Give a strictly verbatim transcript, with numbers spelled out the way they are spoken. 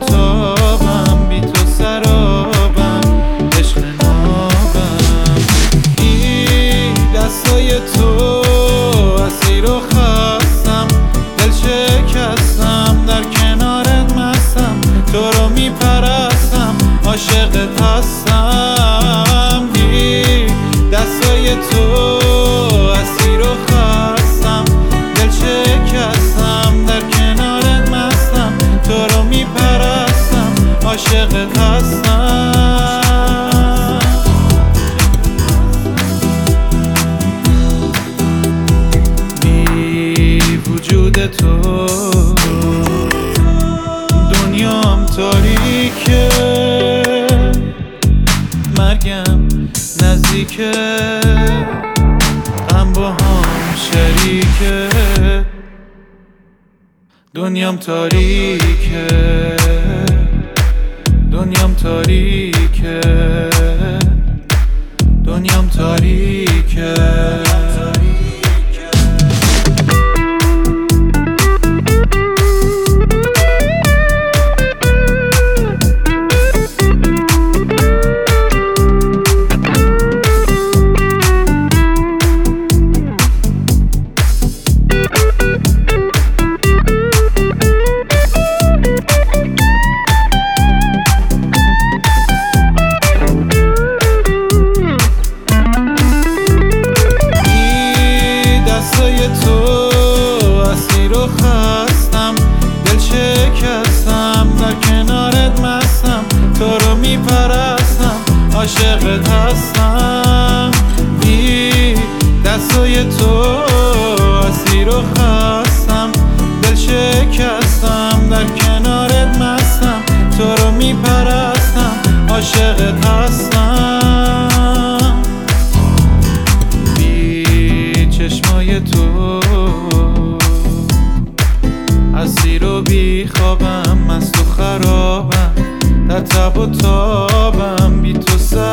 تابم، بی تو سرابم، عشق نابم. بی دستای تو اسیر و خستم، دل شکستم، در کنارت مستم، تو رو میپرستم، عاشقت هستم. بی دستای تو اسیر و خستم، دل شکستم، در کنارت مستم، تو رو میپرستم، عاشقت هستم. بی وجود تو دنیام تاریکه، مرگم نزدیکه، غم با هم شریکه. دنیام تاریکه، دنیام تاریکه، دنیام تاریکه. تو اسیر و خستم، دل شکستم، در کنارت مستم، تو رو میپرستم، عاشقت هستم. بی دستای تو اسیر و خستم، دل شکستم، در کنارت مستم، تو رو میپرستم، عاشقت هستم. چشمای تو اسیر و بی خوابم، مست و خرابم، در تب و تابم، بی تو سر